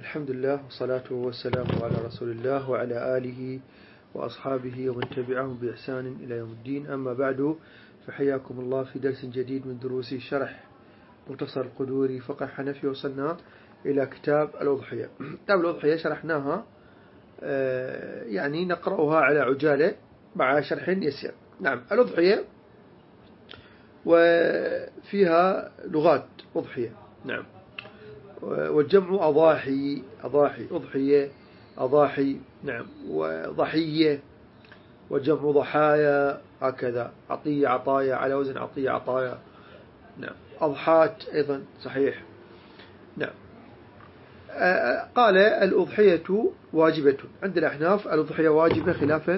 الحمد لله والصلاة والسلام على رسول الله وعلى آله وأصحابه ومن تبعهم بإحسان إلى يوم الدين. أما بعد، فحياكم الله في درس جديد من دروس شرح مختصر القدوري فقه حنفي. وصلنا إلى كتاب الأضحية. كتاب الأضحية شرحناها، يعني نقرأها على عجالة مع شرح يسير. نعم، الأضحية وفيها لغات أضحية. نعم، والجمع أضاحي، أضحية، أضاحي. نعم، وضحية، وجمع ضحايا، هكذا. عطية، عطايا، على وزن عطية، عطايا. نعم، أضحات أيضا صحيح. نعم. قال الأضحية واجبة عند الأحناف. الأضحية واجبة خلافا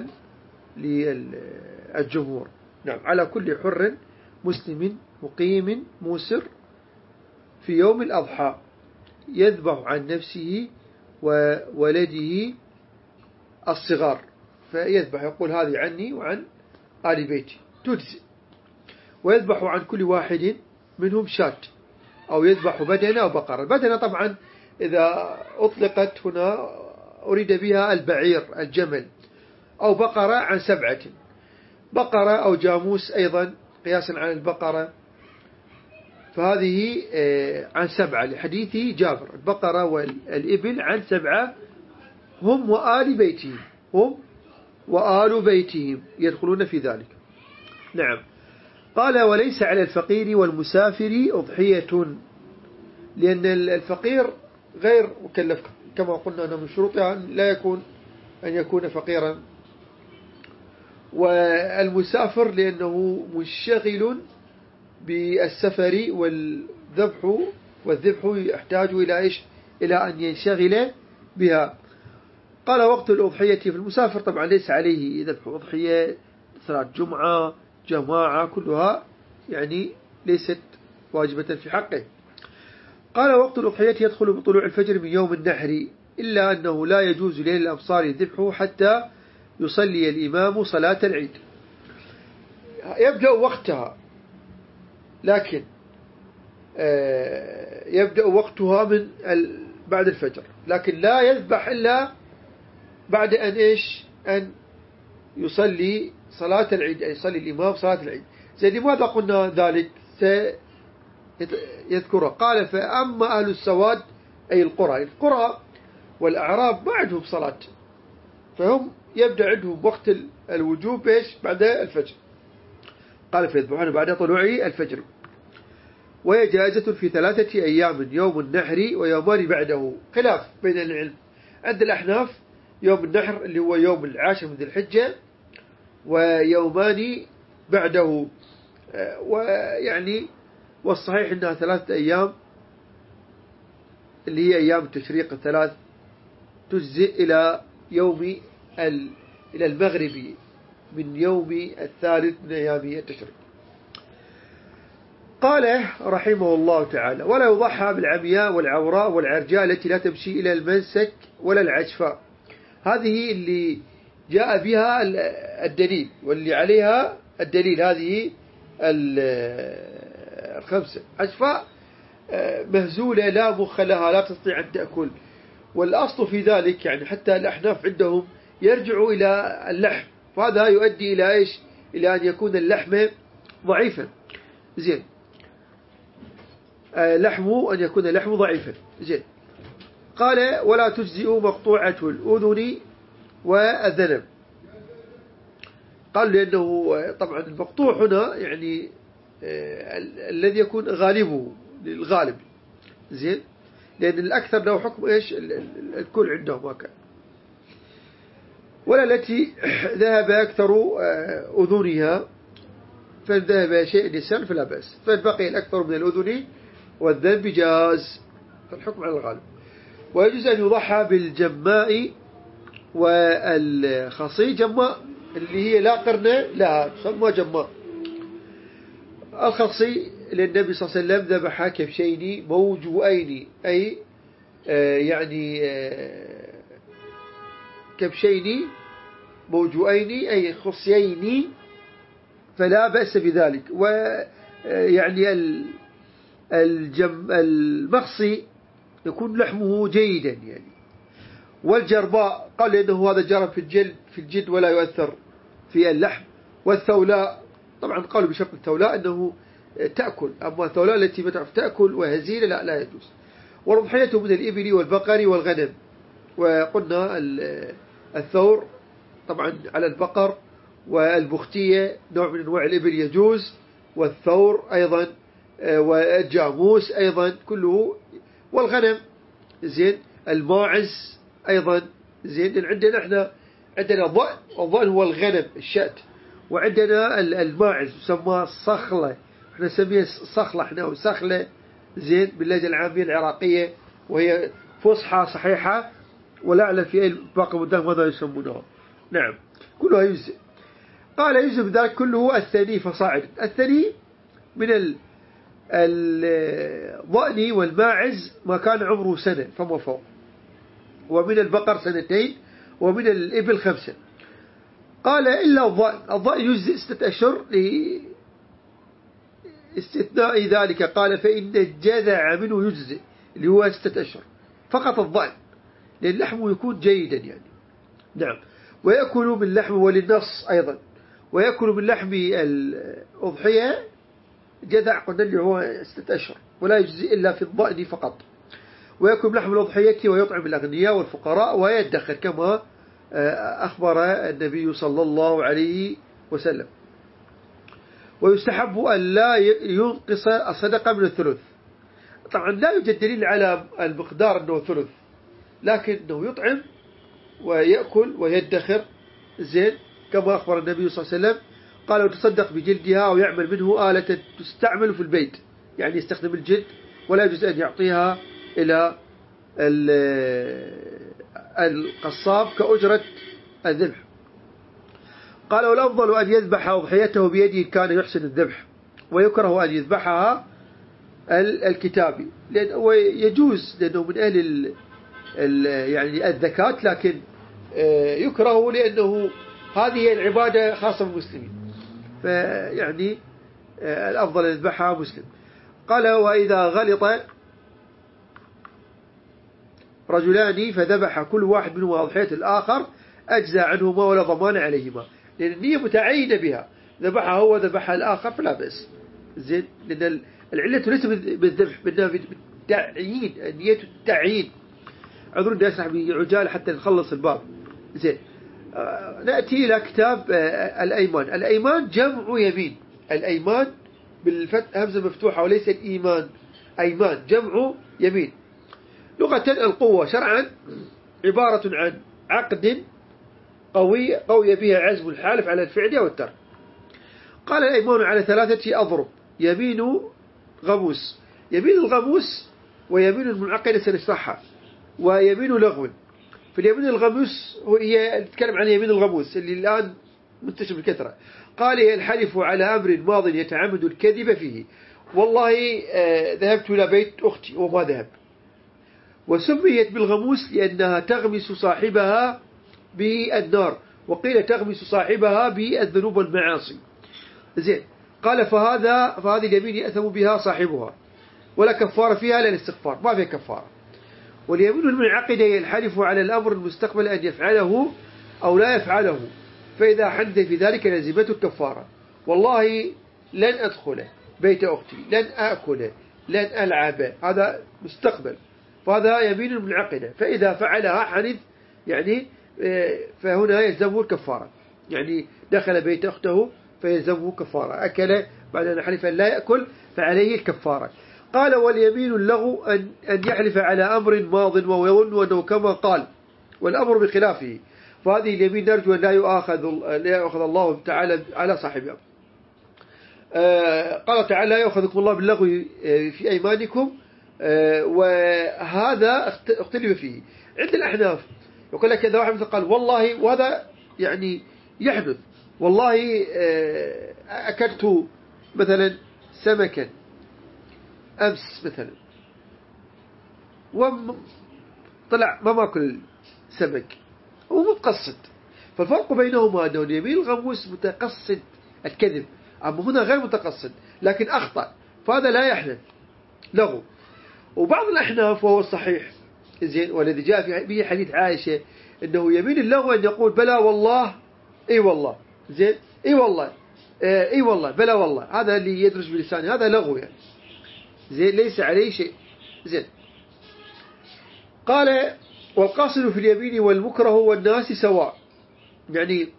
للجمهور. نعم، على كل حر مسلم مقيم موسر في يوم الأضحى يذبح عن نفسه وولده الصغار، فيذبح يقول هذه عني وعن آل بيتي تجزي، ويذبح عن كل واحد منهم شاة، أو يذبح بدنة أو بقرة. البدنة طبعا إذا أطلقت هنا أريد بها البعير، الجمل، أو بقرة عن 7، بقرة أو جاموس أيضا قياسا على البقرة، فهذه عن 7 لحديث جابر. البقرة والإبل عن 7 هم وآل بيتهم، هم وآل بيتهم يدخلون في ذلك. نعم. قال وليس على الفقير والمسافر أضحية، لأن الفقير غير مكلف كما قلنا أنه من شروطها أن يكون فقيرا، والمسافر لأنه منشغل بالسفر والذبح يحتاج إلى إيش؟ إلى أن ينشغل بها. قال وقت الأضحية في المسافر طبعا ليس عليه ذبح أضحية، صلاة جمعة، جماعة، كلها يعني ليست واجبة في حقه. قال وقت الأضحية يدخل بطلوع الفجر من يوم النحر، إلا أنه لا يجوز ليل الأمصار ذبحه حتى يصلي الإمام صلاة العيد. يبدأ وقتها، لكن يبدأ وقتها من بعد الفجر، لكن لا يذبح إلا بعد أن إيش؟ أن يصلي صلاة العيد، أي يصلي الإمام صلاة العيد. زي لماذا قلنا ذلك؟ سيذكره. قال فأما أهل السواد أي القرى والأعراب ما عندهم صلاة، فهم يبدأ عندهم وقت الوجوب إيش؟ بعد الفجر. قال فيذبحون بعد طلوع الفجر. وهي جائزة في 3 أيام، يوم النحر ويومان بعده. خلاف بين العلم عند الأحناف، يوم النحر اللي هو يوم 10 من ذي الحجة، ويومان بعده، ويعني والصحيح أنها 3 أيام اللي هي أيام التشريق الثلاث، تجزئ إلى إلى المغرب من يوم الثالث من أيام التشريق. قال رحمه الله تعالى ولا يضحى بالعمياء والعوراء والعرجاء التي لا تمشي إلى المنسك ولا العجفاء. هذه اللي جاء بها الدليل واللي عليها الدليل، هذه 5. عجفاء مهزولة لا مخ لها، لا تستطيع أن تأكل. والأصل في ذلك يعني حتى الأحناف عندهم يرجع إلى اللحم، وهذا يؤدي إلى إيش؟ إلى أن يكون اللحم ضعيفا. زين، لحمه أن يكون اللحم ضعيفا. زين. قال ولا تجزئ مقطوعة الأذن والذنب. قال لأنه طبعا المقطوع هنا يعني الذي يكون غالبه للغالب. زين، لأن الأكثر له حكم إيش؟ الكل عندهم هكذا. ولا التي ذهب أكثر أذنها، فإن ذهب شيء نسان فلا بأس، فإن بقي الأكثر من الأذن والذنب جاز، فالحكم على الغالب. ويجوز أن يضحى بالجماء والخصي. جماء اللي هي لا قرن لها تسمى جماء. الخصي للنبي صلى الله عليه وسلم ذبح كبشين موجوئين، أي يعني كبشين موجوئين أي خصيين، فلا بأس بذلك. ويعني المخصي يكون لحمه جيدا يعني. والجرباء قال لأنه هذا جرب في الجلد ولا يؤثر في اللحم. والثولاء طبعا قالوا بشرط الثولاء أنه تأكل، أما الثولاء التي ما تعرف تأكل وهزيلة لا يجوز. والأضحية من الإبل والبقر والغنم، وقلنا الثور طبعا على البقر، والبختية نوع من أنواع الإبل يجوز، والثور أيضا، والجاموس أيضا كله، والغنم زين، الماعز أيضا زين. عندنا الضأن، والضأن هو الغنم الشأت، وعندنا الماعز يسمى الصخلة، احنا نسميه صخلة احنا أو سخلة زين باللهجة العامية العراقية، وهي فصحى صحيحة، ولا أعلم في أي باقي مدام ماذا يسمونها. نعم كلها يجزئ. قال يجزئ بذلك كله الثني فصاعد. الثني من الضأن والماعز ما كان عمره سنة فما فوق، ومن البقر 2 ومن الإبل 5. قال إلا الضأن يجزئ 6 أشهر لاستثناء ذلك. قال فإن الجذع منه يجزئ اللي هو 6 أشهر فقط الضأن، لأن لحمه يكون جيدا يعني. نعم. ويأكل من لحم، وللنص أيضا ويأكل من لحم الأضحية جذع قلنا اللي هو 6 أشهر، ولا يجزي إلا في الضأن فقط. ويأكل من لحم الأضحية ويطعم الأغنياء والفقراء ويدخر كما أخبر النبي صلى الله عليه وسلم. ويستحب أن لا ينقص الصدقة من الثلث. طبعا لا يوجد دليل على المقدار أنه ثلث، لكنه يطعم ويأكل ويدخر زين كما أخبر النبي صلى الله عليه وسلم. قال وتصدق بجلدها أو يعمل منه آلة تستعمل في البيت، يعني يستخدم الجلد، ولا يجوز أن يعطيها إلى القصاب كأجرة الذبح. قال والأفضل أن يذبح أضحيته بيده كان يحسن الذبح، ويكره أن يذبحها الكتابي، ويجوز لأنه من أهل يعني الذكاة، لكن يكره لأنه هذه العبادة خاصة بالمسلمين، فيعني الأفضل أن يذبحها مسلم. قال وإذا غلط رجلان فذبح كل واحد منهما أضحية الآخر أجزى عنهما ولا ضمان عليهما، لأن النية متعينة بها، ذبحها هو ذبحها الآخر فلا بأس زين، لأن العلة ليس بالذبح بالتعيين، النية التعيين. عذروا بدي أسرح بعجالة حتى نخلص الباب زين. نأتي إلى كتاب الأيمان. الأيمان جمع يمين، الأيمان بالفتح همزة مفتوحة وليس الإيمان، أيمان جمع يمين. لغة القوة شرعا عبارة عن عقد قوي به عزم الحالف على الفعل أو الترك. قال الأيمان على 3 أضرب: يمين غموس، يمين الغموس ويمين المنعقدة سنشرحها، ويمين لغو. في اليمين الغموس هي نتكلم عن يمين الغموس اللي الآن منتشر بالكثرة. قال الحلف على أمر ماض يتعمد الكذب فيه، والله ذهبت إلى بيت أختي وما ذهب. وسميت بالغموس لأنها تغمس صاحبها بالنار، وقيل تغمس صاحبها بالذنوب والمعاصي زين. قال فهذه اليمين يأثم بها صاحبها ولا كفارة فيها لا الاستغفار، ما فيها كفارة. واليمين المنعقدة هي الحلف على الأمر المستقبل أن يفعله أو لا يفعله، فإذا حدث في ذلك لزمته الكفارة. والله لن أدخل بيت أختي، لن أأكل، لن ألعب، هذا مستقبل، فهذا يمين منعقدة. فإذا فعلها حنث يعني فهنا يلزمه الكفارة، يعني دخل بيت أخته فيلزمه كفارة، أكل بعد أن حلف أن لا يأكل فعليه الكفارة. قال واليمين اللغو أن يحلف على أمر ماض ويظن أنه كما قال والأمر بخلافه، فهذه اليمين نرجو أن لا يأخذ الله تعالى على صاحبها. قال تعالى لا يأخذكم الله باللغو في أيمانكم، وهذا اختلف فيه عند الأحناف. يقول لك إذا واحد مثل قال والله، وهذا يعني يحدث، والله أكلت مثلا سمكا أمس مثلا وطلع ما ماكل سمك ومتقصد، فالفرق بينهما أنه اليمين الغموس متقصد الكذب، أما هنا غير متقصد لكن أخطأ، فهذا لا يحدث لغو. وبعض الأحناف وهو الصحيح زين والذي جاء به حديث عائشة أنه يمين اللغو أن يقول بلى والله أي والله زين أي والله أي والله بلى والله، هذا اللي يدرس بلسانه هذا لغو يعني زين ليس عليه شيء زين. قال والقاصد في اليمين والمكره والناس سواء، يعني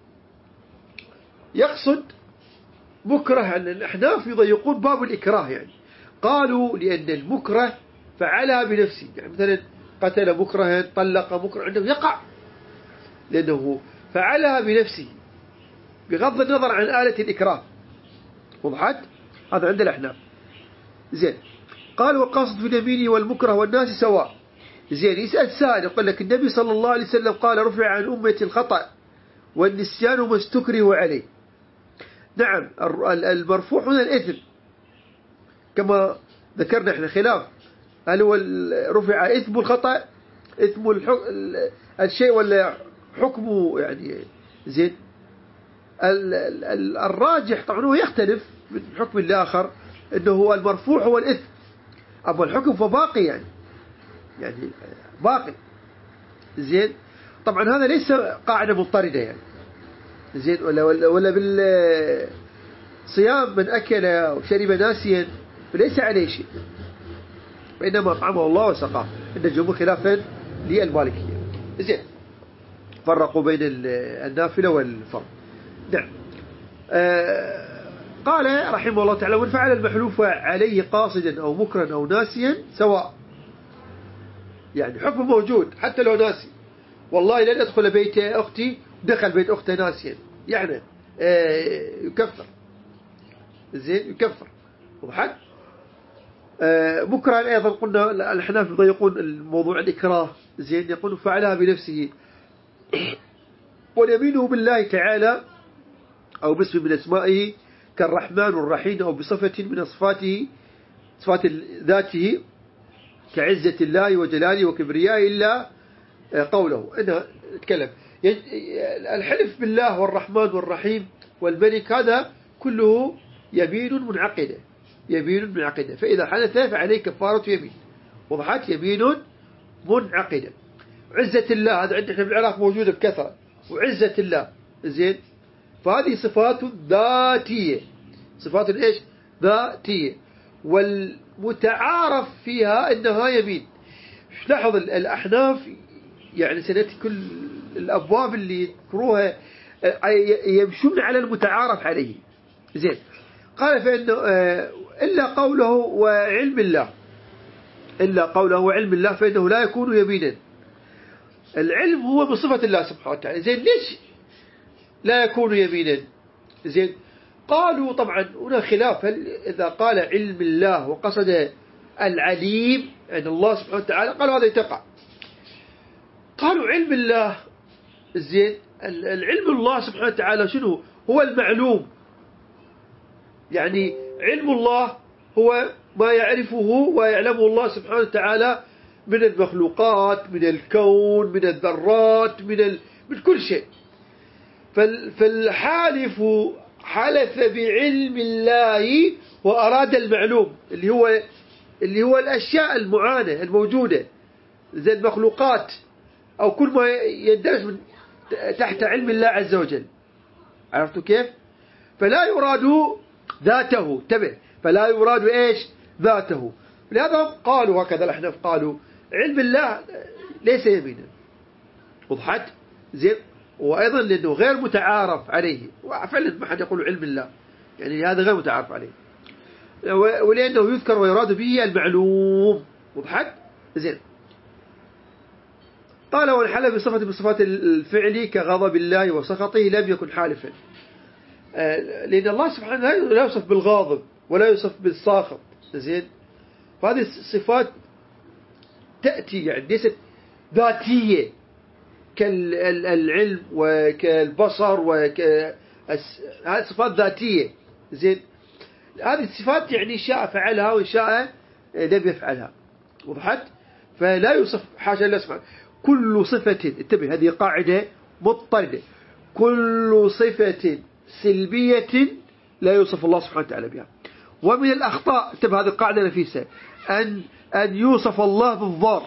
يقصد مكره أن الأحناف يضيقون باب الإكراه، يعني قالوا لأن المكره فعلها بنفسه، يعني مثلا قتل مكرها طلق مكره عنده يقع لأنه فعلها بنفسه بغض النظر عن آلة الإكراه. وضحت؟ هذا عند الأحناف زين. قال والقاصد في اليمين والمكره والناس سواء. زين يسأل سائل يقول لك النبي صلى الله عليه وسلم قال رفع عن أمتي الخطأ والنسيان ما استكره عليه. نعم المرفوع هنا الإثم كما ذكرنا احنا خلاف هل هو رفع إثم الخطأ إثم الشيء ولا حكمه يعني زين. الراجح طبعا هو يختلف من حكم الآخر انه هو المرفوع هو الإثم، أما الحكم فباقي يعني باقي زين. طبعا هذا ليس قاعدة مضطردة يعني زين ولا بالصيام من أكل أو شرب ناسيا فليس عليه شيء وإنما أطعمه الله وسقاه، إن الجمهور خلافا للمالكية زين فرقوا بين النافلة والفرض. نعم. قال رحمه الله تعالى وإن فعل المحلوف عليه قاصدا أو مكرا أو ناسيا سواء، يعني حكم موجود حتى لو ناسي، والله لن أدخل بيت أختي دخل بيت أختي ناسيا يعني يكفر زين يكفر. وضحت؟ مكرا أيضا قلنا الأحناف يضيقون الموضوع الإكراه زين يقول فعلها بنفسه. واليمين بالله تعالى أو باسم من أسمائه كالرحمن الرحيم أو بصفة من صفاته صفات ذاته كعزة الله وجلاله وكبريائه إلا قوله إنه نتكلم الحلف بالله والرحمن والرحيم والملك هذا كله يمين منعقدة فإذا حدث فعليه كفارة يمين. وضحت؟ يمين منعقدة. عزة الله هذا عندنا في العراق موجودة بكثرة وعزة الله زين، فهذه صفات ذاتية صفات إيش ذاتية والمتعارف فيها إنها يمين. لاحظ الأحناف يعني سنأتي كل الأبواب اللي يذكروها يمشون على المتعارف عليه زين. قال فإنه إلا قوله وعلم الله فإنه لا يكون يمينا. العلم هو من صفة الله سبحانه وتعالى زين، ليش لا يكون يمينا زين؟ قالوا طبعا هنا خلاف هل إذا قال علم الله وقصد العليم عند الله سبحانه وتعالى قالوا هذا يتقع. قالوا علم الله زين العلم الله سبحانه وتعالى شنو هو المعلوم، يعني علم الله هو ما يعرفه ويعلمه الله سبحانه وتعالى من المخلوقات من الكون من الذرات من كل شيء. فالحالف حلف بعلم الله وأراد المعلوم اللي هو الأشياء المعانة الموجودة زي المخلوقات أو كل ما يندرج من تحت علم الله عز وجل. عرفتوا كيف؟ فلا يراد ذاته تبع فلا يراد إيش ذاته. لهذا قالوا هكذا الأحناف قالوا علم الله ليس يمينا. وضحت زين؟ وأيضا لأنه غير متعارف عليه وفعلا ما حد يقول علم الله يعني هذا غير متعارف عليه ولأنه يذكر ويراد به المعلوم. وضحت زين. قال والحلف بصفة من صفات الفعل كغضب الله وسخطه لم يكن حالفا، لأن الله سبحانه لا يوصف بالغاضب ولا يوصف بالساخط زين. فهذه الصفات تأتي يعني ليست ذاتية كالعلم وكالبصر هذه صفات ذاتية زين. هذه الصفات يعني شاء فعلها وشاء لم يفعلها. وضحت؟ فلا يوصف حاشا الله سبحانه كل صفة انتبه هذه قاعدة مضطردة كل صفة سلبية لا يوصف الله سبحانه وتعالى بها. ومن الأخطاء انتبه هذه القاعدة نفيسة أن أن يوصف الله بالضار.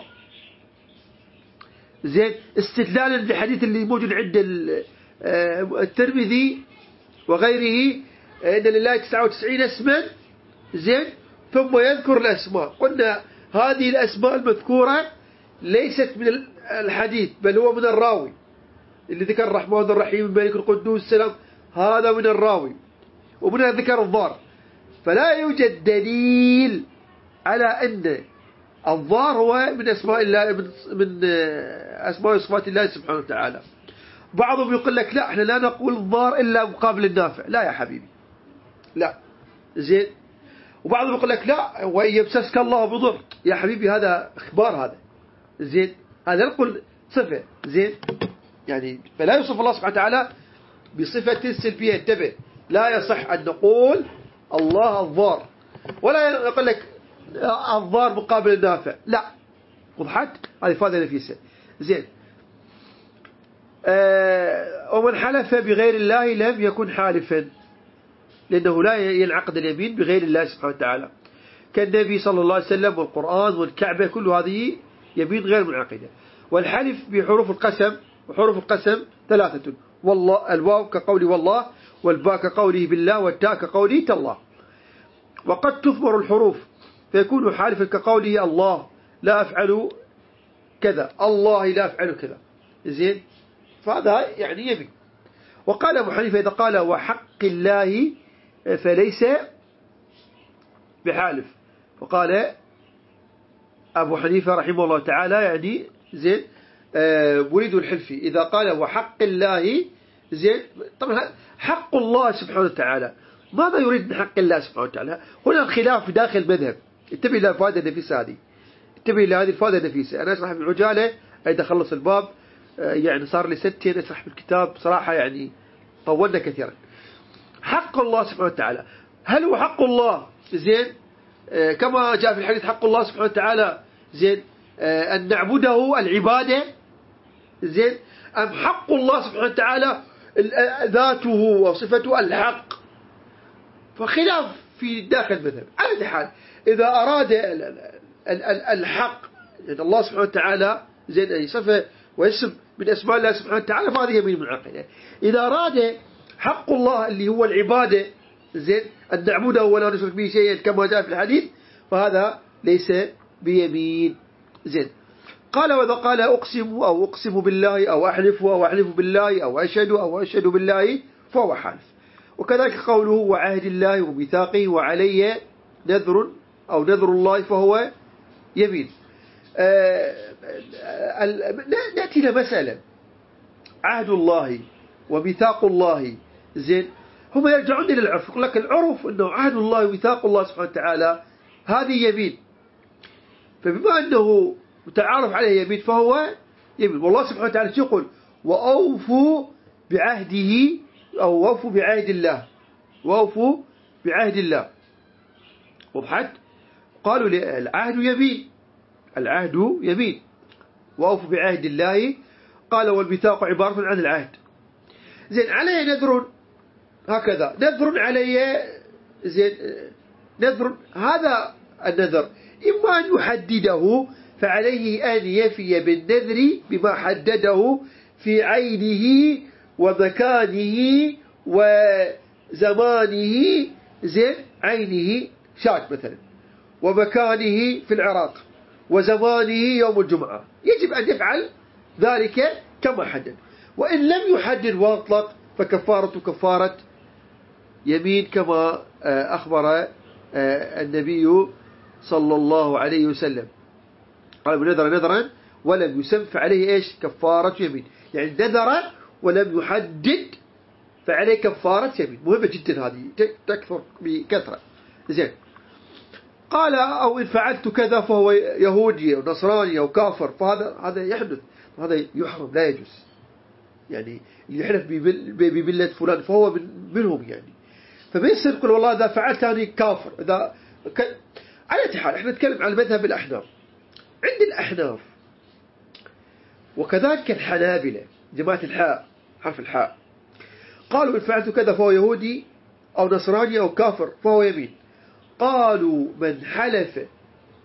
زين، استدلالا بالحديث اللي موجود عند الترمذي وغيره إن لله 99 اسما. زين، ثم يذكر الأسماء. قلنا هذه الأسماء المذكورة ليست من الحديث، بل هو من الراوي اللي ذكر الرحمن الرحيم الملك القدوس السلام، هذا من الراوي، ومنها ذكر الضار. فلا يوجد دليل على أن الضار هو من أسماء الله، من أسماء وصفات الله سبحانه وتعالى. بعضهم يقول لك لا، احنا لا نقول الضار إلا مقابل النافع. لا يا حبيبي، لا. زين، وبعضهم يقول لك لا، وإن يمسسك الله بضر. يا حبيبي هذا إخبار، هذا زين، هذا نقول صفة. زين، يعني فلا يوصف الله سبحانه وتعالى بصفة سلبية. انتبه، لا يصح أن نقول الله الضار، ولا يقول لك الضار مقابل النافع. لا، وضحت؟ هذه فائدة نفيسة. زين، ومن حلف بغير الله لم يكن حالفا، لأنه لا ينعقد اليمين بغير الله سبحانه وتعالى، كالنبي صلى الله عليه وسلم والقرآن والكعبة، كل هذه يمين غير منعقدة. والحلف بحروف القسم، وحروف القسم 3: والله، الواو كقول والله، والباء كقوله بالله، والتاء كقوله تالله. وقد تثمر الحروف فيكون حالفا كقوله الله لا أفعل كذا، الله لا أفعل كذا. زين، فهذا يعني يمين. وقال أبو حنيفة إذا قال وحق الله فليس بحالف. وقال أبو حنيفة رحمه الله تعالى يعني زين مريد الحلف إذا قال وحق الله. زين، طبعا حق الله سبحانه وتعالى، ماذا يريد من حق الله سبحانه وتعالى؟ هنا الخلاف داخل المذهب. انتبه إلى الفائدة النفيسة هذه، انتبه إلى هذه الفائدة النفيسة. أنا أشرح بالعجالة إذا خلص الباب، يعني صار لي 6 أشرح بالكتاب صراحة، يعني طولنا كثيرا. حق الله سبحانه وتعالى، هل هو حق الله زين كما جاء في الحديث حق الله سبحانه وتعالى زين أن نعبده العبادة، زين، أم حق الله سبحانه وتعالى ذاته وصفته الحق؟ فخلاف في داخل المذهب. على كل حال، إذا أراد الحق يعني الله سبحانه وتعالى زين أي صفة واسم من أسماء الله سبحانه وتعالى، فهذه يمين منعقدة. إذا أراد حق الله اللي هو العبادة زين أن نعبده ولا نشرك به شيئا كما جاء في الحديث، فهذا ليس بيمين. زين، قال وإذا قال أقسم أو أقسم بالله أو أحلف أو أحلف بالله أو أشهد بالله فهو حالف. وكذلك قوله وعهد الله وميثاقه وعلي نذر أو نذر الله فهو يمين. نأتي إلى مسألة عهد الله وميثاق الله. زين، هم يرجعون إلى العرف، يقول لك العرف أنه عهد الله وميثاق الله سبحانه وتعالى هذه يمين، فبما أنه متعارف عليه يمين فهو يمين. والله سبحانه وتعالى يقول وأوفوا بعهده أو وأوفوا بعهد الله، وأوفوا بعهد الله. وضحت؟ قالوا العهد يمين، العهد يمين، وأوفوا بعهد الله. قال والميثاق عبارة عن العهد. زين، علي نذر، هكذا نذر علي. زين، نذر، هذا النذر إما أن يحدده فعليه أن يفي بالنذر بما حدده في عينه ومكانه وزمانه. زين، عينه شاك مثلا، ومكانه في العراق، وزمانه يوم الجمعة، يجب أن يفعل ذلك كما حدد. وإن لم يحدد وأطلق فكفارة كفارة يمين كما أخبر النبي صلى الله عليه وسلم. قال نذر نذرا ولم يسم فعليه إيش؟ كفارة يمين. يعني نذر ولم يحدد فعليه كفارة يمين. مهمة جدا هذه، تكثر بكثرة. زين، قال أو إن فعلت كذا فهو يهودي أو نصراني أو كافر، فهذا يحدث، هذا يحرم لا يجوز. يعني اللي يحلف بملة فلان فهو منهم، يعني فبيصير يقول والله إذا فعلت هذه كافر. إذا على أي حال احنا نتكلم عن مذهب الأحناف. عند الأحناف وكذلك الحنابلة جماعة الحاء، حرف الحاء، قالوا إن فعلت كذا فهو يهودي أو نصراني أو كافر فهو يمين. قالوا من حلف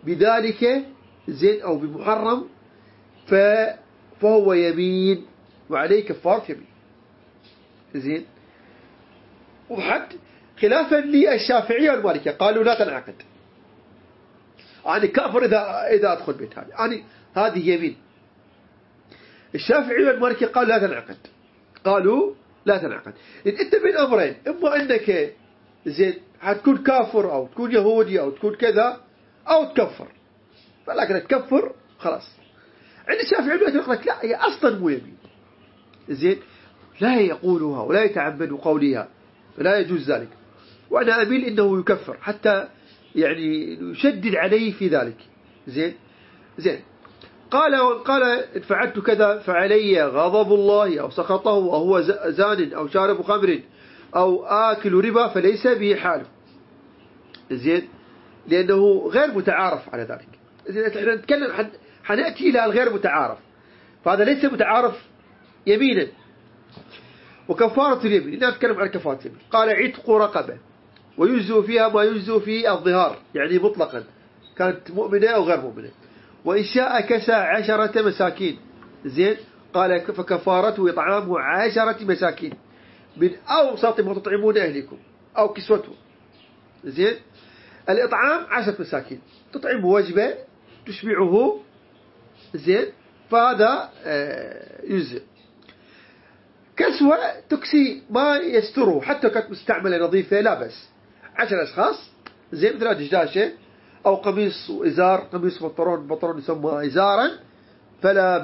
بذلك زين أو بمحرم فهو يمين وعليه كفارة يمين. زين. وحد خلافا للشافعية والمالكية قالوا لا تنعقد. يعني كافر إذا أدخل بيت هذه يمين. الشافعي والمالكي قالوا لا تنعقد. قالوا لا تنعقد. أنت بين أمرين، إما أنك زين حتكون كافر أو تكون يهودي أو تكون كذا أو تكفر، فلكن تكفر خلاص. عند الشافعي والمالكي يقول لك لا، هي أصلا مو يمين. زين، لا يقولها ولا يتعمد قولها، فلا يجوز ذلك. وأنا أميل إنه يكفر حتى يعني يشدد عليه في ذلك. زين. قال إن فعلت كذا فعلي غضب الله أو سخطه وهو زان أو شارب خمر أو آكل ربا فليس به حاله. زين، لأنه غير متعارف على ذلك. زين، احنا نتكلم حنأتي إلى الغير متعارف، فهذا ليس متعارف يمينا. وكفارة اليمين، إننا نتكلم عن كفارة اليمين. قال عتق رقبة ويجزء فيها ما يجزء في الظهار، يعني مطلقا كانت مؤمنة أو غير مؤمنة. وإن شاء كسى 10 مساكين. زين، قال فكفارته إطعام 10 مساكين من أوسط ما تطعمون أهلكم أو كسوته. زين، الإطعام 10 مساكين، تطعمه وجبة تشبعه. زين، فهذا يجزئ. كسوة تكسي ما يستره، حتى كانت مستعملة نظيفة لا بس. 10 أشخاص. زين، مثل دشداشة أو قميص وإزار، قميص بطرون يسمى إزارا، فلا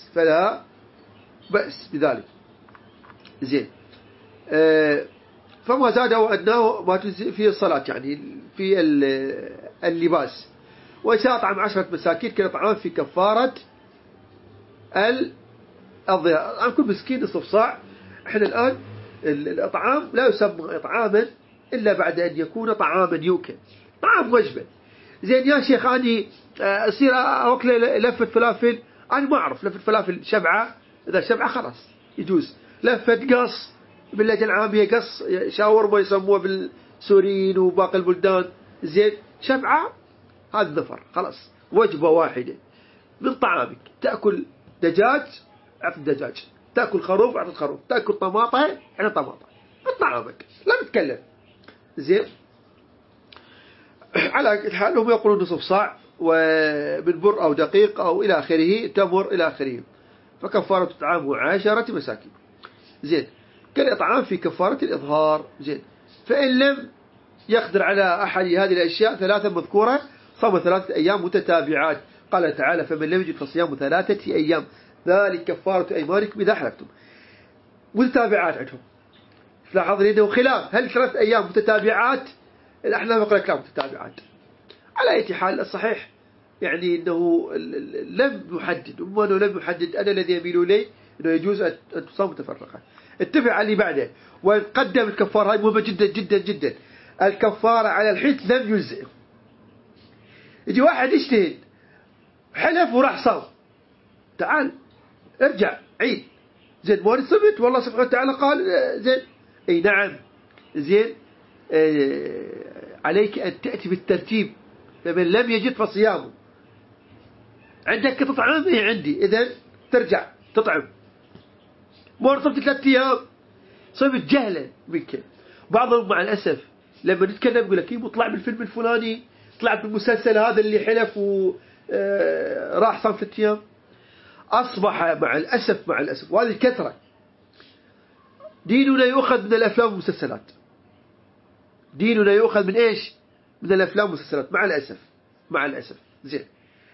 بأس بذلك. زين. فما زاد وأدناه ما تجزئ فيه الصلاة، يعني في اللباس. وإذا أطعم 10 مساكين كالإطعام في كفارة الظهار. عن كل مسكين نصف صاع. احنا الآن الإطعام لا يسمى إطعاما إلا بعد أن يكون طعاما يؤكل، طعام وجبة. زين يا شيخ أني أصير أوكل لفة فلافل، أنا ما أعرف لفة فلافل شبعة، إذا شبعة خلاص يجوز. لفة قص باللهجة العامية، قص شاورما يسموه بالسوريين وباقي البلدان. زين، شبعة هذا ظفر خلاص، وجبة واحدة من طعامك. تأكل دجاج أعطي الدجاج، تأكل خروف أعطي الخروف، تأكل طماطة أعطي طماطة من طعامك، لا نتكلم. زين، على حال هم يقولون نصف صاع ومن بر أو دقيق أو إلى آخره، تمر إلى آخره. فكفارة إطعام 10 مساكين. زين، كالإطعام في كفارة الإظهار. زين، فإن لم يقدر على أحد هذه الأشياء 3 مذكورة صام 3 أيام متتابعات. قال تعالى فمن لم يجد فصيام 3 أيام ذلك كفارة أيمانكم إذا حلفتم. متتابعات عندهم، لاحظ أنه خلاف، هل 3 أيام متتابعات؟ الأحناف يقول لك لا متتابعات. على أي حال الصحيح يعني أنه لم يحدد، وما أنه لم يحدد، أنا الذي يميل إليه أنه يجوز أن تصام متفرقة. اتفق على اللي بعده. وقدم الكفارة، هاي مهمة جدا جدا جدا. الكفارة على الحنث لم يجزئ. يجي واحد يجتهد حلف وراح صام، تعال ارجع عيد. زين، ما نثبت والله سبحانه وتعالى قال زين. اي نعم. زين، عليك أن تأتي بالترتيب. فمن لم يجد فصيامه، عندك تطعم إيه عندي، إذن ترجع تطعم. ما رطبت 3 أيام صرت جهلا منك. بعضهم مع الأسف لما نتكلم يقول لك طلع بالفيلم الفلاني، طلع بالمسلسل هذا اللي حلف وراح صام 3 أيام. أصبح مع الأسف وهذه الكثرة ديننا يؤخذ من الأفلام والمسلسلات. ديننا يؤخذ من إيش؟ من الأفلام والمسلسلات، مع الأسف. زين،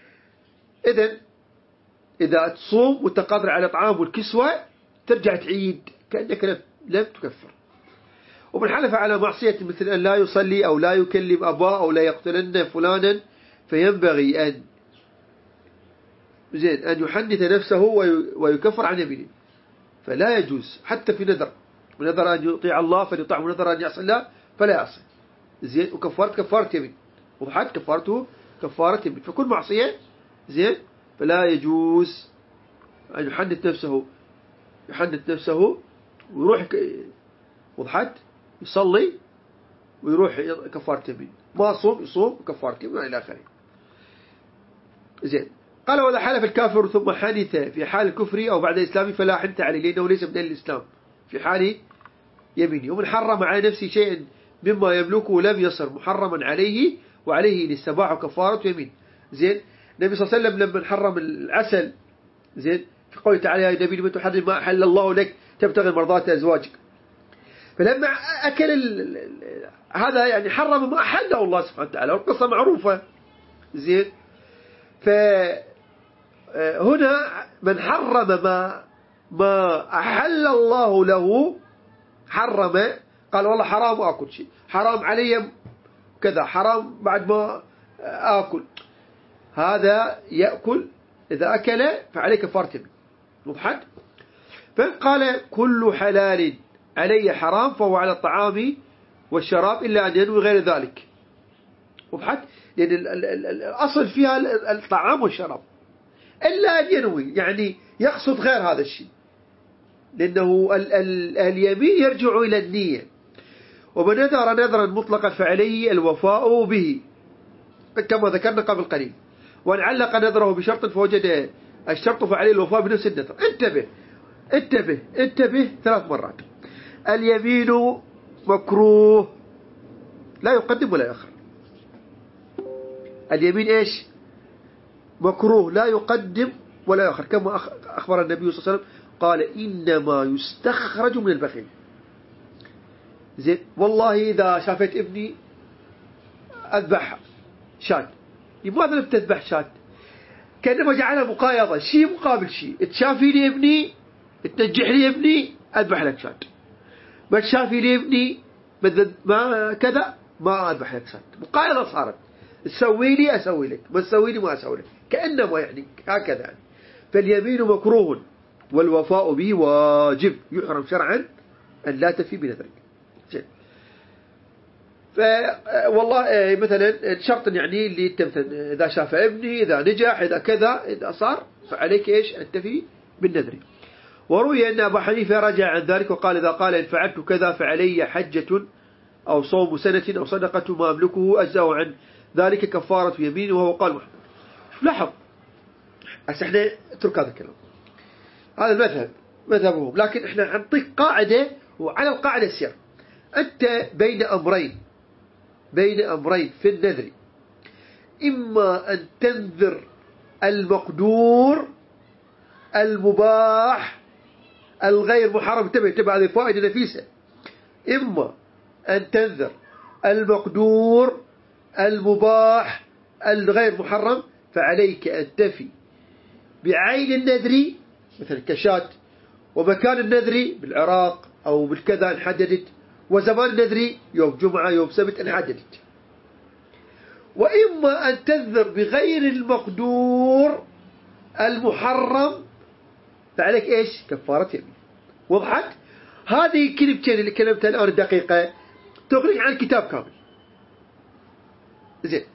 إذا تصوم وتقدر على الطعام والكسوة ترجع تعيد كأنك لم تكفر. ومن حلف على معصية مثل أن لا يصلي أو لا يكلم أباه أو لا يقتلن فلانا فينبغي أن يحنث نفسه ويكفر عن يمينه. فلا يجوز حتى في نذر أن يطيع الله فليطيع، ونذر أن يعصي الله فلا يعصي. زين، كفارة يمين. وضحت كفارته كفارة يمين. فكل معصية زين فلا يجوز أن يحنث نفسه ويروح وضحت يصلي ويروح كفارة يمين. ما يصوم كفارة يمين إلى آخره. زين. قال وإذا حلف الكافر ثم حنث في حال الكفر أو بعد إسلامه فلا حنث عليه لأنه ليس من أهل الإسلام في حال يمينه. ومن حرم على نفسه شيئا مما يملكه لم يصر محرما عليه وعليه الاستباح كفارة يمين. زين. النبي صلى الله عليه وسلم لما حرم العسل، زين، في قوله تعالى يا نبي لمن تحرم ما أحل الله لك تبتغي مرضات أزواجك، فلما أكل هذا يعني حرم ما أحله الله سبحانه وتعالى، والقصة معروفة. زين. فهنا من حرم ما أحل الله له، حرم، قال والله حرام أكل شيء، حرام علي كذا، حرام بعد ما أكل، هذا يأكل، إذا أكل فعليه كفارة يمين. وضحت؟ فقال كل حلال علي حرام فهو على الطعام والشراب إلا أن ينوي غير ذلك. وضحت؟ لأن الأصل فيها الطعام والشراب إلا أن ينوي، يعني يقصد غير هذا الشيء، لأنه اليمين يرجع إلى النية. ومن نذر نذرا مطلقا فعليه الوفاء به كما ذكرنا قبل قليل، وأن علق نذره بشرط فوجد الشرط فعليه الوفاء بنفس النذر. انتبه انتبه انتبه 3 مرات. اليمين مكروه لا يقدم ولا يؤخر. اليمين إيش؟ مكروه لا يقدم ولا يؤخر، كما أخبر النبي صلى الله عليه وسلم قال إنما يستخرج من البخيل. زين. والله إذا شافت ابني أذبح شاة، لماذا لم تذبح شاة؟ كأنما جعلها مقايضة، شيء مقابل شيء. تشافي لي ابني، تنجح لي ابني، أذبح لك شاة. ما تشافي لي ابني ما كذا، ما أذبح لك شاة. مقايضة صارت، تسوي لي أسوي لك، ما تسوي لي ما أسوي لك، كأنما يعني هكذا يعني. فاليمين مكروه والوفاء به واجب، يحرم شرعا أن لا تفي بنذرك. والله مثلا الشرط يعني اللي مثلا إذا شاف ابني، إذا نجح، إذا كذا، إذا صار، فعليك إيش؟ أن تفي بالنذر. وروي أن أبا حنيفة رجع عن ذلك وقال إذا قال إن فعلت كذا فعلي حجة أو صوم سنة أو صدقة ما أملكه أجزأ عن ذلك كفارة يمين، وهو قال محمد. لاحظ احنا اترك هذا الكلام، هذا المذهب مذهبهم، لكن احنا نعطيك قاعدة وعلى القاعدة سير. أنت بين أمرين في النذر، إما أن تنذر المقدور المباح الغير محرم، انتبه هذه فائدة نفيسة، إما أن تنذر المقدور المباح الغير محرم فعليك أن تفي بعين النذر مثل كشات، ومكان النذر بالعراق أو بالكذا انحددت، وزمان النذر يوم جمعة يوم سبت انحددت. وإما أن تنذر بغير المقدور المحرم فعليك إيش؟ كفارة يمين. وضحت؟ هذه كلمتين اللي كلمتها الآن دقيقة تغنيك عن الكتاب كامل. زين.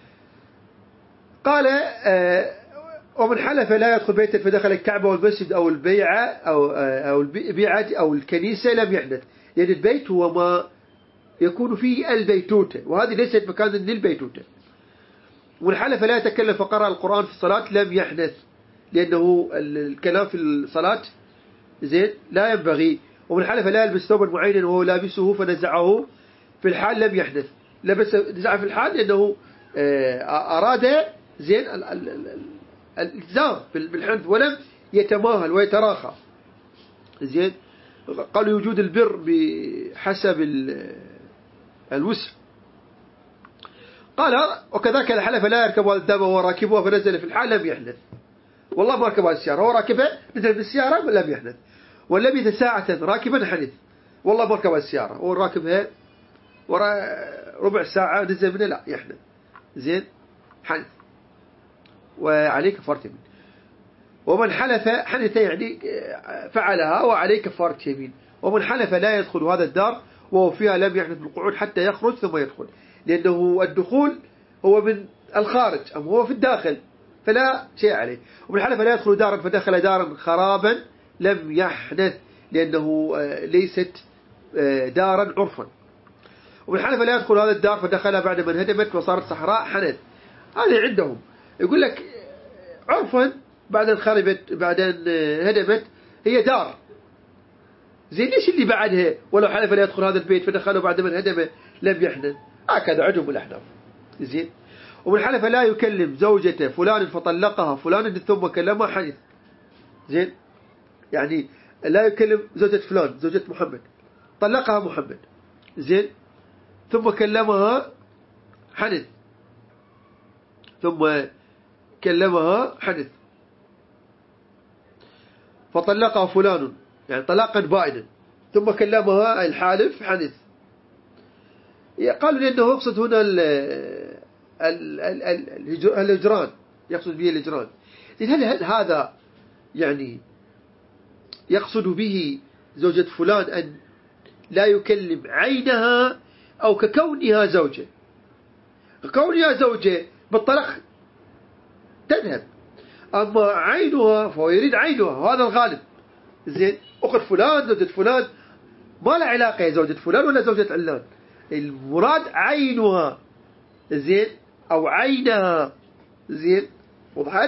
قال ومن حلف لا يدخل بيتا فدخل الكعبة والمسجد أو البيعة أو البيعة أو الكنيسة لم يحدث، لأن البيت هو ما يكون فيه البيتوتة، وهذه ليست مكان للبيتوتة. ومن حلف لا يتكلم فقرأ القرآن في الصلاة لم يحدث، لأنه الكلام في الصلاة زين لا ينبغي. ومن حلف لا يلبس ثوبا معينا وهو لابسه فنزعه في الحال لم يحدث، لبس نزعه في الحال لأنه أراد زين الالتزام بالحنث ولم يتماهل ويتراخى. زين. قالوا وجود البر بحسب الوسع. قال وكذلك الحلف لا يركب هذا الدابة وهو راكبها فنزل في الحال لم يحدث، والله ما ركب هذه السيارة، هو راكبها نزل في السيارة لم يحدث. ولبث ساعة راكبا حدث، والله ما ركب هذه السيارة، هو راكبها ربع ساعة نزل منها لا يحدث. زين. حدث وعليه كفارة يمين. ومن حلف حنث يعني فعلها وعليه كفارة يمين. ومن حلف لا يدخل هذا الدار وهو فيها لم يحنث بالقعود حتى يخرج ثم يدخل، لأنه الدخول هو من الخارج أما هو في الداخل فلا شيء عليه. ومن حلف لا يدخل دارا فدخل دارا خرابا لم يحنث، لأنه ليست دارا عرفا. ومن حلف لا يدخل هذا الدار فدخلها بعد ما انهدمت وصارت صحراء حنث. هذه عندهم يقول لك عرفا بعدين خربت بعدين هدمت، هي دار زين، ليش اللي بعدها ولو حلف لا يدخل هذا البيت فدخله بعد ما هدمه لم يحنث؟ هكذا عندهم الأحناف. زين. ومن حلف لا يكلم زوجته فلان فطلقها فلان ثم كلمها حنث. زين، يعني لا يكلم زوجة فلان، زوجة محمد، طلقها محمد، زين، ثم كلمها حنث، ثم كلمها حنث فطلقها فلان، يعني طلاقا بائنا، ثم كلمها الحالف حنث. قالوا لأنه يقصد هنا الهجران، يقصد به الهجران. هل هذا يعني يقصد به زوجة فلان أن لا يكلم عينها أو ككونها زوجة؟ كونها زوجة بالطلاق تذهب، أما عينها فهو يريد عينها، وهذا الغالب. زين، أخت فلان زوجة فلان ما له علاقة زوجة فلان ولا زوجة علان، المراد عينها، زين، أو عينها. زين، وضحت؟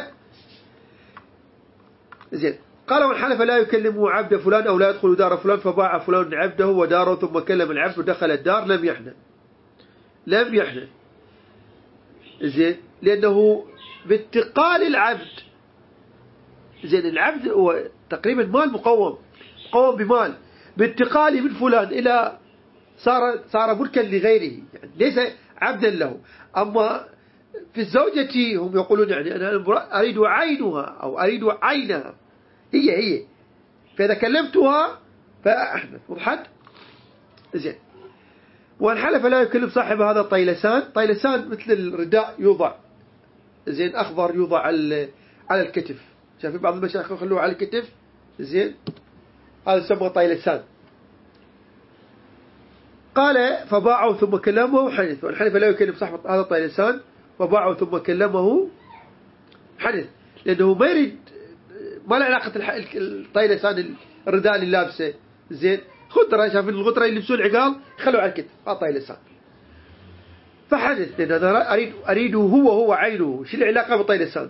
زين. قال ومن حلف لا يكلم عبد فلان أو لا يدخل دار فلان فباع فلان عبده وداره ثم كلم العبد ودخل الدار لم يحنث. لم يحنث. زين، لأنه بانتقال العبد، زين، العبد هو تقريبا مال مقوم بمال، بانتقاله من فلان إلى صار ملكا لغيره، يعني ليس عبدا له. أما في الزوجة هم يقولون يعني أنا أريد عينها أو أريد عينها، هي فإذا كلمتها فأحنث. وضحت؟ زين. وأن حلف لا يكلم صاحب هذا الطيلسان. طيلسان مثل الرداء يوضع، زين، أخضر يوضع على الكتف، شايفين بعض المشايخ يخلوه على الكتف، زين، هذا يسمى طيلسان. قال فباعوا ثم كلمه حنث. وأن حلف لا يكلم صاحب هذا الطيلسان فباعوا ثم كلمه حنث، لأنه ما يريد، ما له علاقة الطيلسان الرداء اللي لابسه، زين، خضرة، شايفين الغدرة اللي يلبسون العقال يخلوه على الكتف، طيلسان. فحنث، لأن أنا أريده هو عينه، شو العلاقة بالطيلسان؟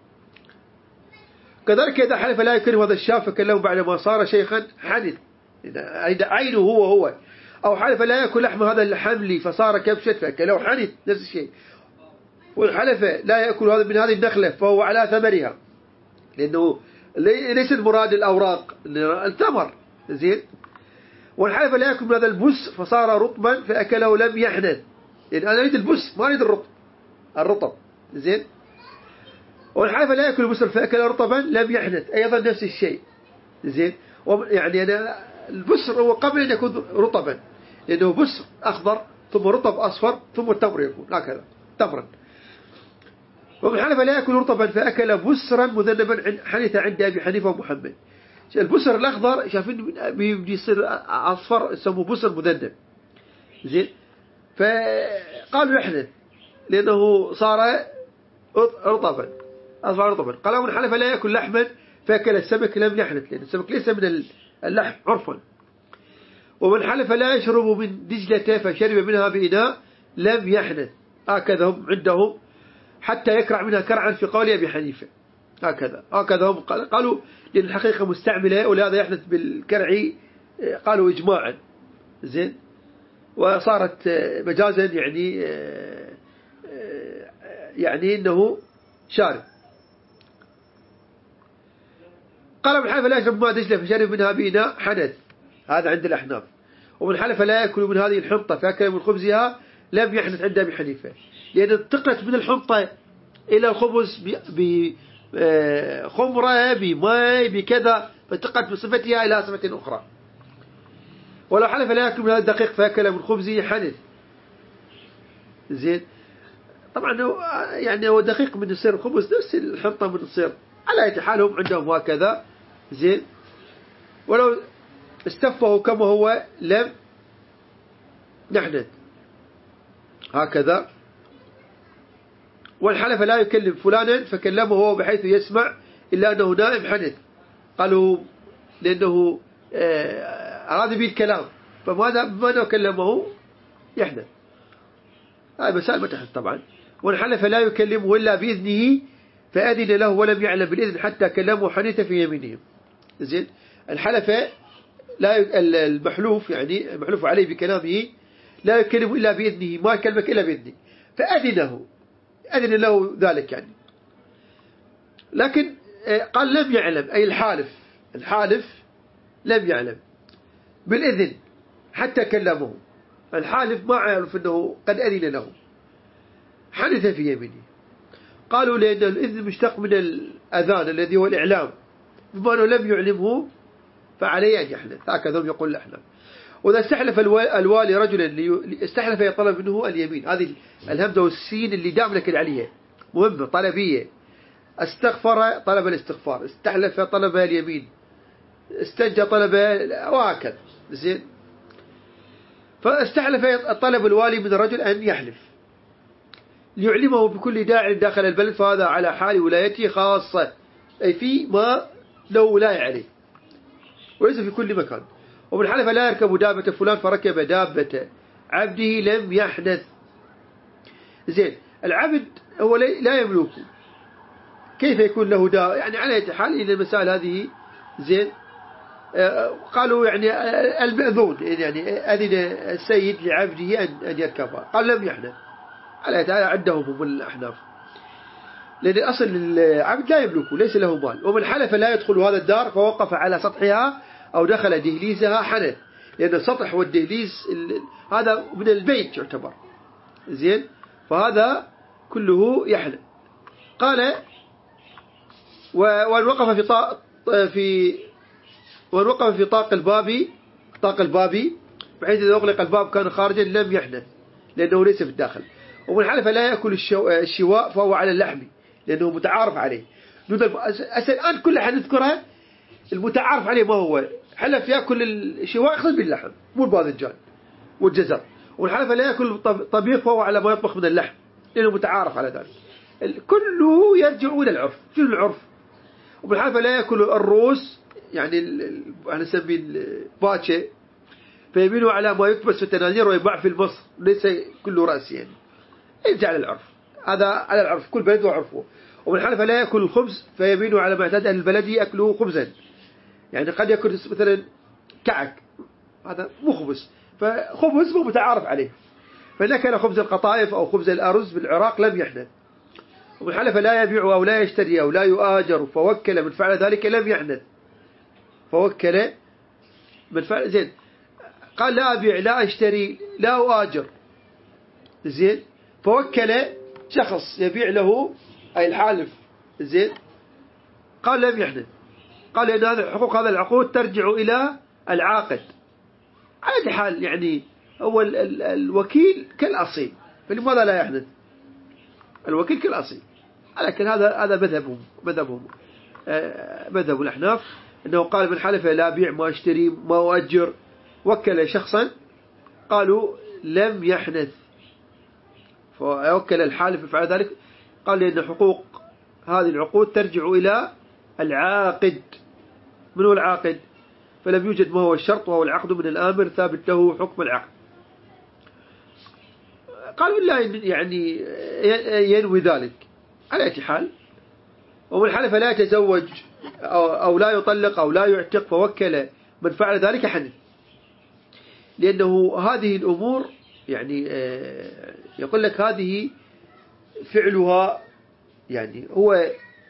كذلك إذا حلف لا يكلم هذا الشاب فكلمه بعد ما صار شيخا حنث، أريد عينه هو. أو حلف لا يأكل لحم هذا الحمل فصار كبشة فأكله حنث، نفس الشيء. والحلف لا يأكل هذا من هذه النخلة فهو على ثمرها، لأنه ليس المراد الأوراق، الثمر، زين. والحلف لا يأكل من هذا البس فصار رطبا فأكله لم يحنث، لأن أنا أريد البس ما أريد الرطب، زين. والحلف لا يأكل بسر فأكل رطبا لم يحنث، أيضا نفس الشيء، زين. يعني أنا البسر هو قبل أن يكون رطبا، لأنه بسر أخضر ثم رطب أصفر ثم التمر يكون هكذا تمرا. ومن حلف لا يأكل رطبا فأكل بسرا مذنبا حنث عند أبي حنيفة ومحمد. البسر الأخضر شايفين بيجي يصير أصفر يسموه بسر مذنب، زين. فقالوا يحنث لأنه صار رطبا، أصبح رطبا. قال ومن حلف لا يأكل لحما فأكل السمك لم يحنث، لأن السمك ليس من اللحم عرفا. ومن حلف لا يشرب من دجلة فشرب منها بإناء لم يحنث، هكذا هم عندهم، حتى يكرع منها كرعا في قول أبي حنيفة، هكذا هم قالوا، لأن الحقيقة مستعملة ولهذا يحنث بالكرع، قالوا إجماعا، زين. وصارت مجازا يعني إنه شارب. قال من حلف لا يشرب ماء دجلة فشرب منها بإناء حنث، هذا عند الأحناف. ومن حلف لا يأكل من هذه الحنطة فأكل من خبزها لم يحنث عند أبي حنيفة، لأن انتقلت من الحنطة إلى الخبز بخمرة بماء بكذا، فانتقلت بصفتها إلى صفة أخرى. ولو حلف لا يأكل من هذا الدقيق فأكل من خبزه حنث، زين. طبعا يعني هو دقيق من يصير الخبز نفس الحنطة من يصير، على أي حال هم عندهم هكذا، زين. ولو استفه كما هو لم يحنث، هكذا. والحلف لا يكلم فلانا فكلمه هو بحيث يسمع إلا أنه نائم حنث، قالوا لأنه أراد به الكلام، فماذا كلمه يحنث. هذه مسائل ما تحت طبعا. والحلف لا يكلمه إلا بإذنه فأذن له ولم يعلم بالإذن حتى كلمه حنث في يمينهم. زين، الحلف لا المحلوف يعني المحلوف عليه بكلامه لا يكلم إلا بإذنه، ما يكلمك إلا بإذنه، أذن له ذلك يعني. لكن قال لم يعلم، أي الحالف لم يعلم بالإذن حتى كلمه، الحالف ما يعرف أنه قد أذن له، حنث في يمينه. قالوا لأن الإذن مشتق من الأذان الذي هو الإعلام، بما أنه لم يعلمه فعليه أن يحنث، هكذا يقول الأحناف. وإذا استحلف الوالي رجلا استحلف يطلب منه اليمين، هذه الهمزة والسين اللي دائما نكد عليها مهمة طلبية. استغفر طلب الاستغفار، استحلف طلب اليمين، استنجى طلب، وهكذا. زين، فاستحلف طلب الوالي من الرجل أن يحلف ليعلمه بكل داع داخل البلد، فهذا على حال ولايته خاصة، أي في ما له ولاية عليه، وليس في كل مكان. ومن حلف لا يركب دابة فلان فركب دابة عبده لم يحنث. زين، العبد هو لا يملكه، كيف يكون له يعني على أي حال إن المسائل هذه. زين، قالوا يعني المأذون، يعني أذن السيد لعبده أن يركبها، قال لم يحنث، على أي حال عندهم هم الأحناف، لأن أصل العبد لا يملكه، ليس له مال. ومن حلف لا يدخل هذا الدار فوقف على سطحها أو دخل دهليزها حنث، لأن السطح والدهليز هذا من البيت يعتبر. زين، فهذا كله يحنث. قال وأن وقف في طاق الباب بحيث إذا أغلق الباب كان خارجا لم يحنث، لأنه ليس في الداخل. ومن حلف لا يأكل الشواء فهو على اللحم، لأنه متعارف عليه. الآن كل حنذكرها المتعارف عليه ما هو. حلف يأكل الشواء يقصد باللحم مو الباذنجان والجزر. ومن حلف لا يأكل طبيخ فهو على ما يطبخ من اللحم، لأنه متعارف على ذلك. كله يرجع إلى العرف. شنو العرف؟ ومن حلف لا يأكل الروس، يعني نسميه الباتشة، فيمينه على ما يكبس في التنانير ويباع في مصر، ليس كله رأس يعني، يرجع على العرف. هذا على العرف، كل بلد وعرفه. ومن حلف لا يأكل الخبز فيمينه على ما اعتاد أهل البلد يأكله خبزا، يعني قد يأكل مثلا كعك، هذا مو خبز، فخبز مو متعارف عليه. فإذا كان خبز القطائف أو خبز الأرز بالعراق لم يحنث. ومن حلف لا يبيع أو لا يشتري أو لا يؤاجر فوكل من فعل ذلك لم يحنث. فوكل من فعل، زين، قال لا أبيع لا أشتري لا أؤاجر، زين، فوكل شخص يبيع له أي الحالف، زين، قال لم يحنث. قال إن هذا حقوق هذا العقود ترجع إلى العاقد. على حال يعني هو الوكيل كالأصيل، فلماذا لا يحنث؟ الوكيل كالأصيل. لكن هذا مذهب الأحناف، أنه قال من حلف لا أبيع ما أشتري ما أؤجر وكل شخصا، قالوا لم يحنث. فوكل الحالف يفعل ذلك، قال لأن حقوق هذه العقود ترجع إلى العاقد. من هو العاقد؟ فلم يوجد ما هو الشرط، وهو العقد من الآمر ثابت له حكم العقد. قالوا لا يعني ينوي ذلك على أي حال. ومن حلف لا يتزوج أو لا يطلق أو لا يعتق فوكل من فعل ذلك حنث، لأنه هذه الأمور يعني يقول لك هذه فعلها يعني هو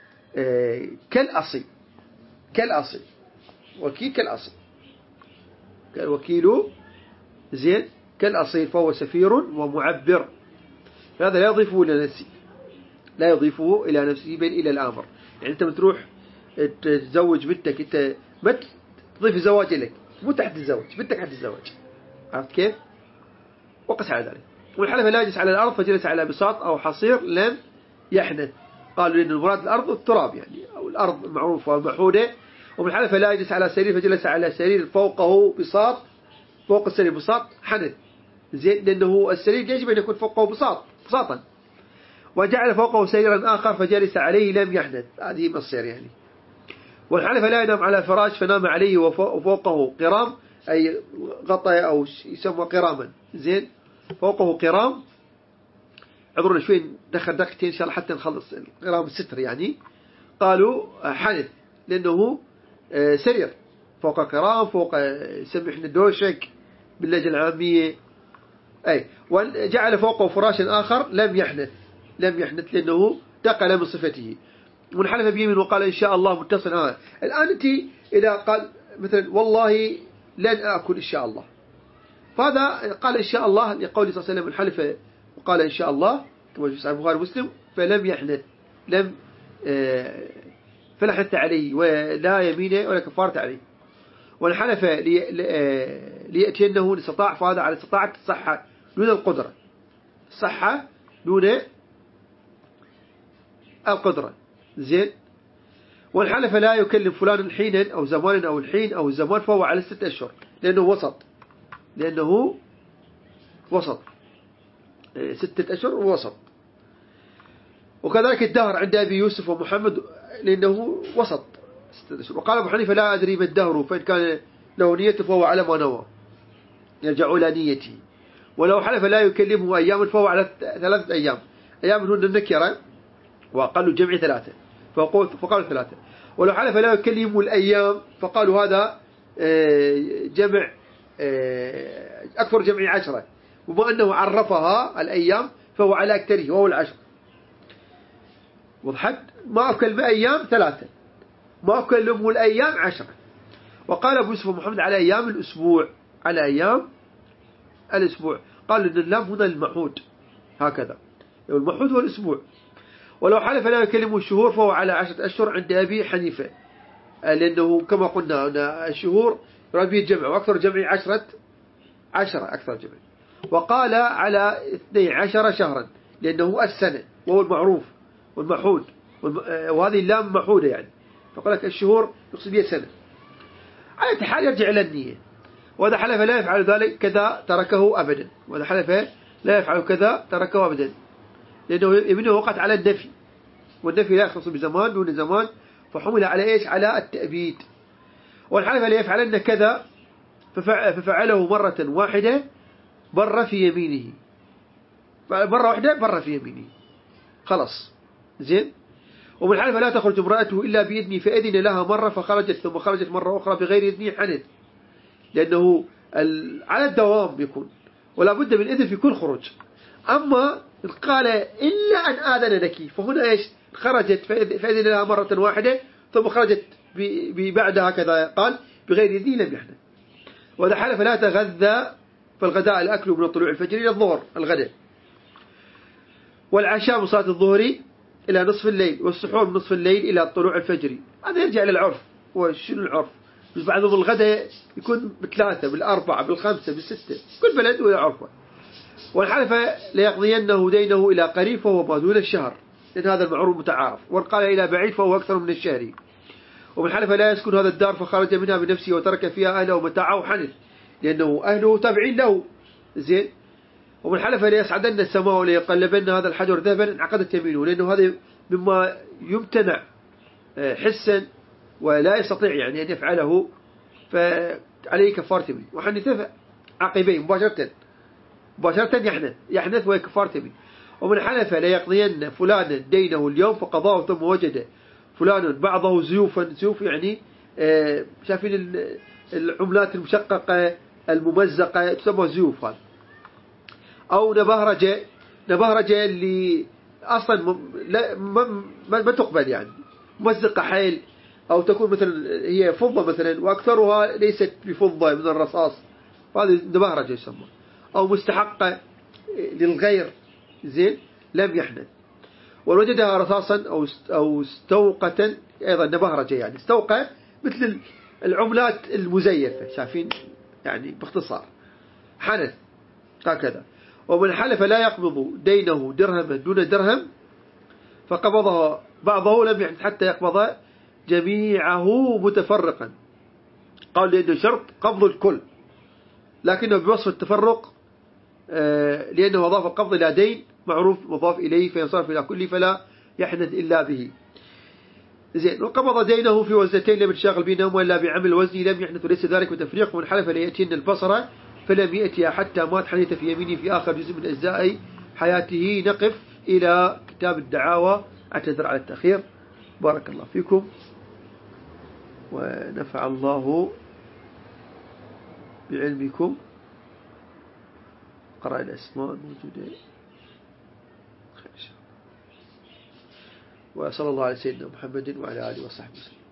كالأصل وكيل كالأصل، الوكيل زين كالأصيل، فهو سفير ومعبر. هذا لا يضيفه إلى نفسه بل إلى الآمر. يعني أنت بتروح تزوج بنتك، أنت ما تضيف الزواج لك، مو تحت الزواج، بنتك تحت الزواج، عرفت كيف؟ وقس على ذلك. والحلف لا يجلس على الأرض فجلس على بساط أو حصير لم يحنث. قالوا لأن المراد الأرض التراب يعني، أو الأرض المعروفة والمحودة. ومن حلف لا يجلس على سرير فجلس على سرير فوقه بساط، فوق السرير بساط حنث، زين، لأنه السرير يجب أن يكون فوقه بساطا. وجعل فوقه سريرا آخر فجلس عليه لم يحنث، هذه مصير يعني. والحلف لا ينام على فراش فنام عليه وفوقه قرام، أي غطاء أو يسمى قراما، زين، فوقه قرام عذرونا شوي دخل دقيقتين إن شاء الله حتى نخلص القراءة بالستر يعني. قالوا حنث لأنه سرير فوق كرام فوق سمحنا دوشك باللهجة العامية. أي وجعل فوقه فراشا آخر لم يحنث لأنه انتقل من صفته. ومن حلف بيمين وقال إن شاء الله متصل. الآن أنت إذا قال مثلا والله لن أكل إن شاء الله، فهذا قال إن شاء الله لقول صلى الله عليه وسلم الحلف وقال إن شاء الله كما في صحيح البخاري ومسلم فلم يحنث فلا حنث عليه ولا يمينه ولا كفارة عليه. والحلف ليأتينه استطاع، فهذا على استطاعة الصحة دون القدرة، الصحة دون القدرة. زين. والحلف لا يكلم فلان حينا أو زمان أو الحين أو الزمان فهو على 6 أشهر لأنه وسط 6 أشهر وسط. وكذلك الدهر عند أبي يوسف ومحمد لأنه وسط 6 أشهر. وقال أبو حنيفة لا أدري ما الدهر، فإن كان له نية فهو على ما نوى يرجع إلى نيته. ولو حلف لا يكلمه أيام فهو على 3 أيام. أيام هن النكرة وأقل الجمع 3 فقالوا 3. ولو حلف لا يكلمه الأيام فقالوا هذا جمع أكثر جمع 10، وما أنه عرفها الأيام فهو على أكثره وهو 10. وضحت. ما أكل أيام 3، ما أكلمه الأيام 10. وقال أبو يوسف محمد على أيام الأسبوع، على أيام الأسبوع. قال إن اللام هنا المعهود هكذا، المعهود هو الأسبوع. ولو حلف لا يكلمه الشهور فهو على 10 أشهر عند أبي حنيفة، لأنه كما قلنا الشهور ربي الجمع وأكثر جمع 10 أكثر جمع. وقال على 12 شهرا لأنه السنة وهو المعروف والمحود، وهذه اللام محودة يعني، فقال لك الشهور يقصد بها سنة. على حال يرجع إلى النية. وإذا حلف لا يفعل ذلك كذا تركه أبدا، وإذا حلف لا يفعل كذا تركه أبدا، لأنه يمينه وقت على النفي، والنفي لا يختص بزمان دون زمان، فحمل على إيش؟ على التأبيد. والحلف لا يفعلن كذا ففعله مرة واحدة بر في يمينه، مرة واحدة بر في يمينه خلاص. زين. ومن حلف لا تخرج امرأته إلا بإذني فأذن لها مرة فخرجت ثم خرجت مرة أخرى بغير إذني حنث، لأنه على الدوام يكون ولا بد من إذن في كل خروج. أما قال إلا أن آذن لك فهنا إيش؟ خرجت فأذن لها مرة واحدة ثم خرجت بعدها كذا قال بغير إذني لم يحنث. وإذا حلف لا تغذى فالغداء الأكل من طلوع الفجر إلى الظهر الغداء، والعشاء من صلاة الظهر إلى نصف الليل، والسحور من نصف الليل إلى طلوع الفجر. هذا يرجع إلى العرف. وشنو العرف؟ بعضهم الغداء يكون ب3 ب4 ب5 ب6 كل بلد ولا عرفه. والحلف ليقضينه دينه إلى قريب فهو ما دون الشهر، لأن هذا المعروف متعارف. وقال إلى بعيد فهو أكثر من الشهر. ومن حلف لا يسكن هذا الدار فخرج منها بنفسه وترك فيها أهله ومتاعه حنث، لأنه أهله تابعين له. زين. ومن حلف لا يسعدن السماء ولا يقلبن هذا الحجر ذهبا انعقدت يمينه، لأنه هذا مما يمتنع حسا ولا يستطيع يعني أن يفعله، فعليه كفارة يمين. وحنث عقبين مباشرة يحنث وكفارة يمين. ومن حلف لا يقضين فلانا دينه اليوم فقضاه ثم وجد فلان بعضه زيوف يعني شايفين العملات المشققة الممزقة تسمى زيوف هذا. أو نبهرجة اللي أصلا ما تقبل يعني ممزقة حيل، أو تكون مثلا هي فضة مثلا وأكثرها ليست بفضة من الرصاص، هذه نبهرجة يسمى. أو مستحقة للغير. زين. لم يحنث. ووجدها رصاصا أو استوقة أيضا نبهرجة يعني استوقة مثل العملات المزيفة شايفين يعني باختصار حنث هكذا. ومن حلف لا يقبض دينه درهما دون درهم فقبضه بعضه لم يحنث حتى يقبض جميعه متفرقا. قال لأنه شرط قبض الكل، لكنه بوصف التفرق لأنه أضاف القبض إلى دين معروف مضاف إليه فينصرف إلى كل فلا يحنث إلا به. زين. وقبض دينه في وزنتين لم يتشاغل بينهما إلا بعمل وزني لم يحنث وليس ذلك بتفريق. ومن حلف ليأتين البصرة فلم يأتي حتى مات حنث في يمينه في آخر جزء من أجزائه حياته نقف إلى كتاب الدعاوى. أعتذر على التأخير. بارك الله فيكم ونفع الله بعلمكم. قرأ الأسماء الموجودة وصلى الله على سيدنا محمد وعلى آله وصحبه وسلم.